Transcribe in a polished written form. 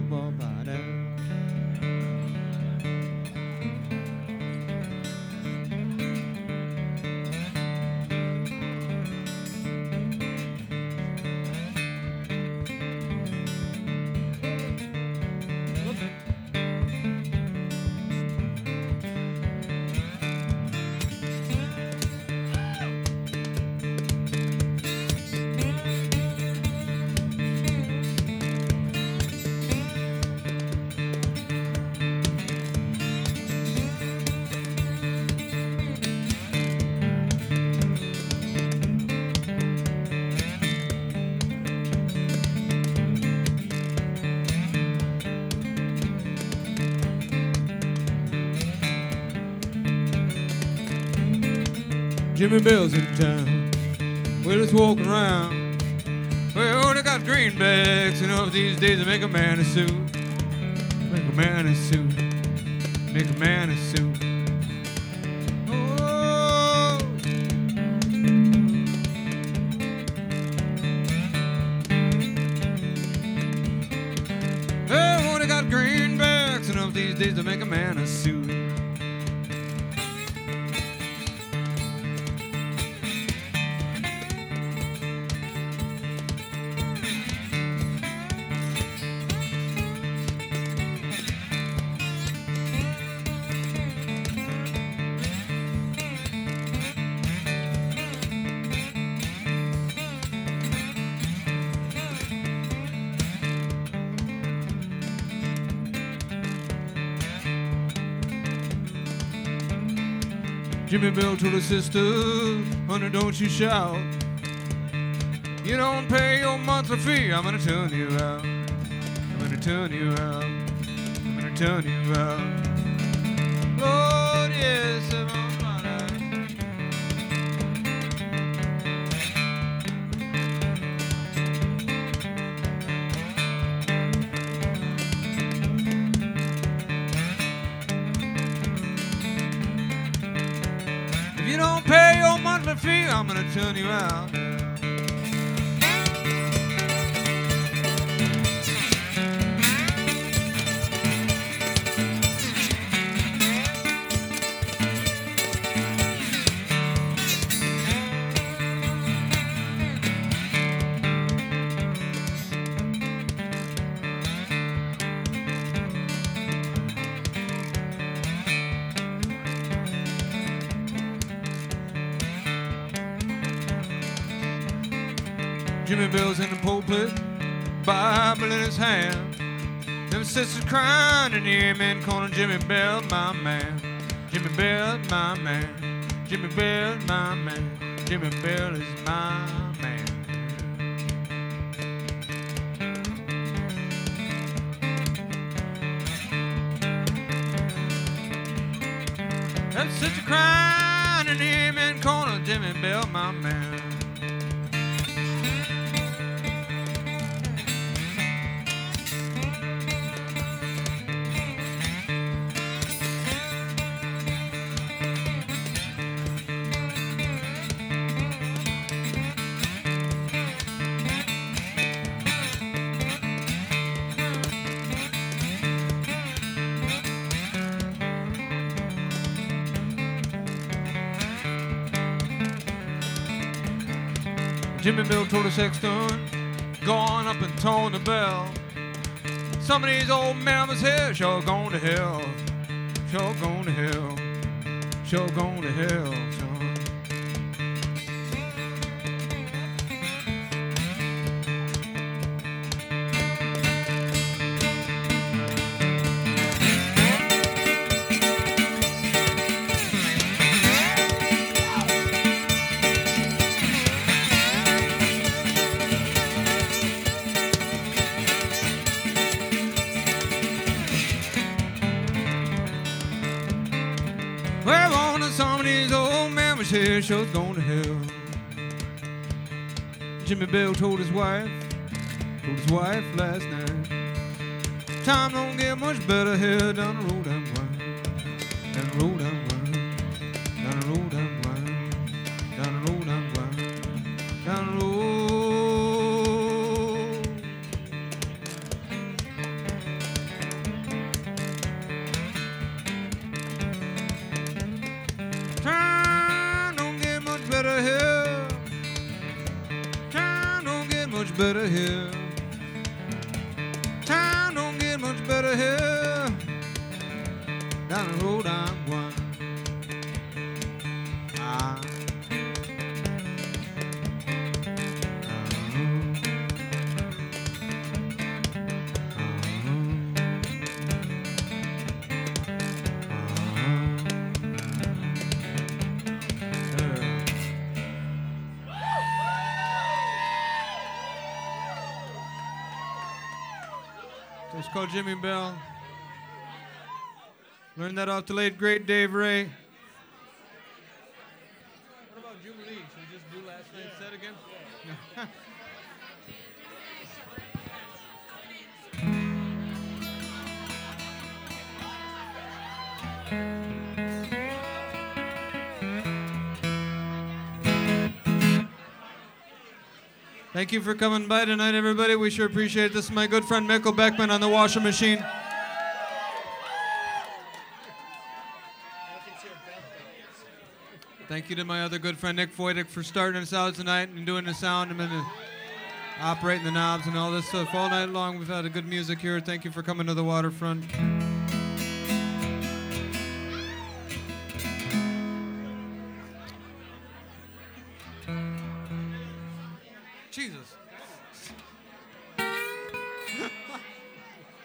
Jimmy Bell's in town. Well, it's walking around. Well, they got greenbacks, and of these days they make a man a suit. Make a man a suit. Make a man a suit. Oh. Well, they got greenbacks, and of these days they make a man a suit. Jimmy Bell told his sister, honey, don't you shout. You don't pay your monthly fee, I'm gonna turn you out. I'm gonna turn you out. I'm gonna turn you out. Lord, yes, I'm on my life. If you don't pay your monthly fee, I'm gonna turn you out. Jimmy Bell's in the pulpit, Bible in his hand. Them sisters crying in the amen, calling Jimmy Bell my man. Jimmy Bell, my man. Jimmy Bell, my man. Jimmy Bell is my man. Them sisters crying in the amen, calling Jimmy Bell my man. Jimmy Bell told the sexton, gone up and torn the bell. Some of these old mamas here sure gone to hell. Sure gone to hell. Sure gone to hell, son. Well, on to some of these old mamas here sure gone to hell. Jimmy Bell told his wife last night, time don't get much better here down the road I'm wild. Down the road I'm wild. Down the road I'm wild. Down the road I'm wild. Down the road. better here. Town don't get much better here. Down the road I'm going. It's called Jimmy Bell. Learned that off the late, great Dave Ray. What about Jubilee? Should we just do last night's set again? Yeah. Thank you for coming by tonight, everybody. We sure appreciate it. This is my good friend Mikkel Beckman on the washing machine. Thank you to my other good friend Nick Voidick for starting us out tonight and doing the sound and operating the knobs and all this stuff all night long. We've had a good music here. Thank you for coming to the waterfront.